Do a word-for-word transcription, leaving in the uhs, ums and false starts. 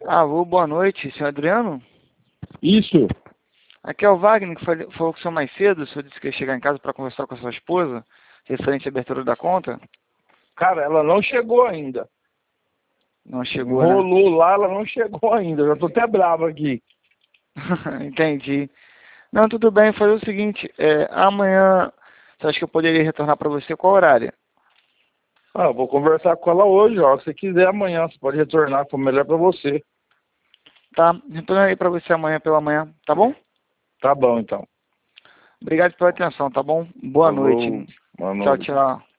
Alô, boa noite, senhor Adriano? Isso. Aqui é o Wagner, que falou falou com o senhor mais cedo. O senhor disse que ia chegar em casa para conversar com a sua esposa, referente à abertura da conta. Cara, ela não chegou ainda. Não chegou, né? Rolou lá, ela não chegou ainda. Eu já tô até bravo aqui. Entendi. Não, tudo bem. Fazer o seguinte, é, amanhã, você acha que eu poderia retornar para você? Qual horário? Ah, eu vou conversar com ela hoje, ó. Se você quiser amanhã, você pode retornar, for melhor pra você. Tá, retornarei para você amanhã pela manhã, tá bom? Tá bom, então. Obrigado pela atenção, tá bom? Boa Falou. noite. Boa Tchau, noite. tchau.